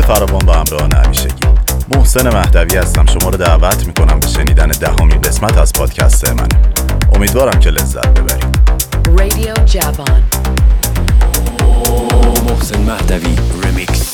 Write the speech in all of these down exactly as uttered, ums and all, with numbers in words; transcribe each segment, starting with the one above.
فراوان با همراهان همیشگی. محسن مهدوی هستم. شما رو دعوت میکنم به شنیدن دهمین قسمت از پادکست من. امیدوارم که لذت ببرید. رادیو جوان محسن مهدوی ریمیکس.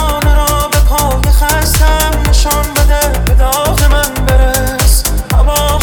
Come on.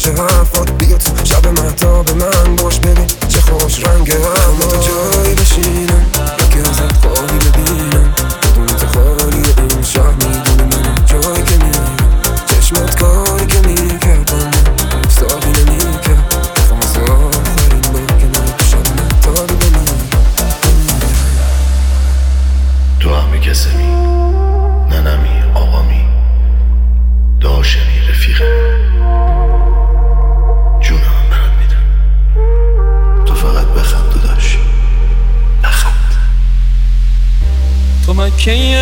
باشه حرفات بیا تو شب مهتاب من باش ببین چه خوش رنگه هم تو جایی بشینم یکی ازت خواهی ببینم بدون تو خالی این شهر میدونه من جایی که میرم چشمت کاری که میکردم افتادی نمیکرد بخوام از آخرین بار که من تو شب مهتابی بمیرم تو همی کسمی ننمی آقامی داشمی رفیقم جونم برات میدم تو فقط بخند و داشت بخند تو مکه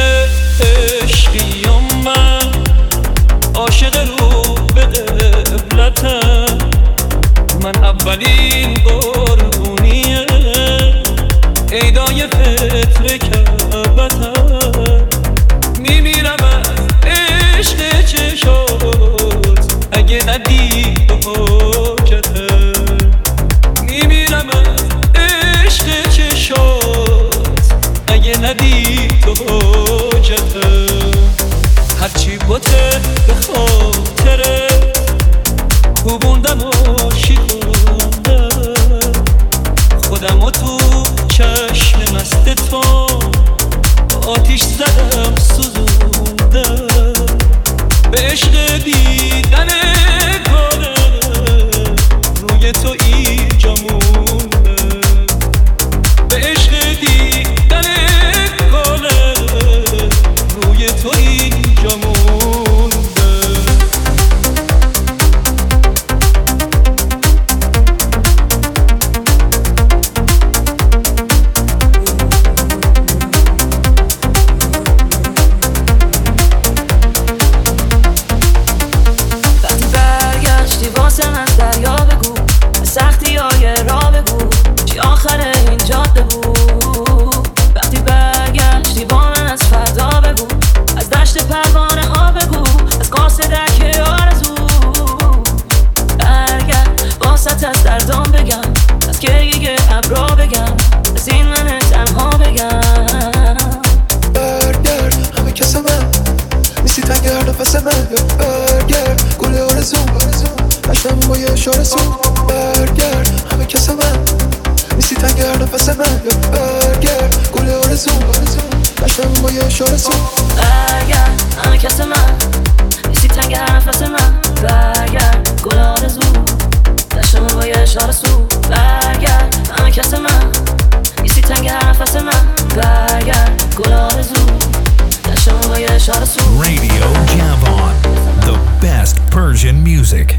عشقیم من عاشق رو به قبلتم من اولین قربونیه عیدای فطر کعبتم میمیرم از عشق چشات اگه ندید حاجتم میمیرم از عشق چشات اگه ندید حاجتم هرچی بوده به خاطره کوبوندم و شیطوندم خودم و تو چشم مست تو آتیش زدم سوزوندم به عشق دیدن کاره روی تو اینجا موندم به عشق دیدن کاره روی تو اینجا موندم Radio Javon, the best Persian music.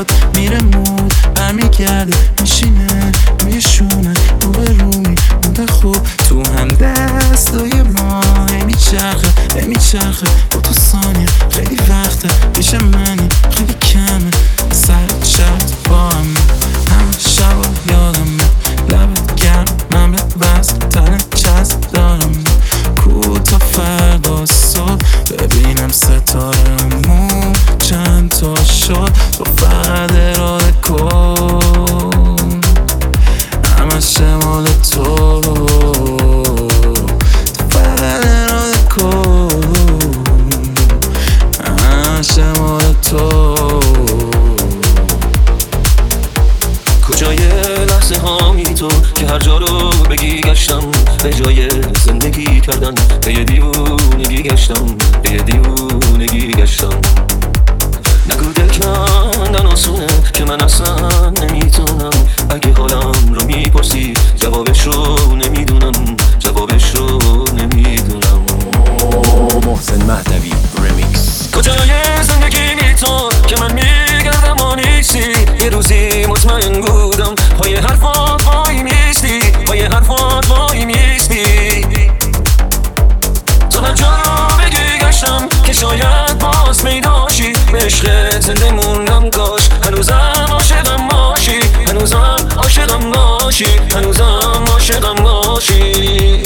میاد میره مود برمیگرده میشینه میشونه رو به رومی مونده خوب تو هم دستای ما میچرخه میچرخه با تو ثانیه خیلی وقته پیش منی خیلی کمه سر چرت با همه همه شبا یادمه لبت گرم مملت وزن تنه چسب دارم کو تا فردا صبح ببینم ستارمون چند تا شد تو فقط اراده کن همه شمال تو تو فقط اراده کن همه شمال تو کجای لحظه هامی تو که هر جا رو بگی گشتم به جای زندگی کردن به یه دیوونگی گشتم به یه دیوونگی گشتم نگو دل کندن آسونه که من اصلا نمیتونم اگه حالم رو میپرسی جوابش رو نمیدونم جوابش رو نمیدونم محسن مهدوی ریمیکس. کجای زندگی می تو که من میگردم و نیستی یه روزی مطمئن بودم پای حرفات وای میستی پای حرفات وای میستی تو هر جا رو بگی گشتم که شاید باز پیداشی به عشقت زنده موندم کاش هنوزم عاشقم باشی هنوزم عاشقم باشی هنوزم عاشقم باشی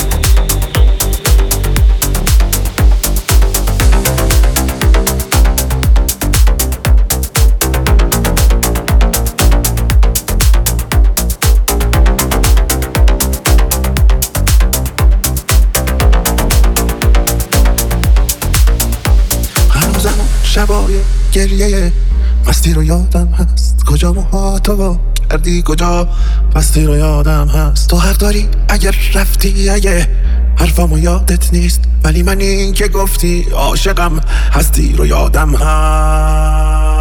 شبای گریه مستی رو یادم هست کجا موهاتو کردی کجا مستی رو یادم هست تو حق داری اگر رفتی اگه حرفامو یادت نیست ولی من این که گفتی عاشقم هستی رو یادم هست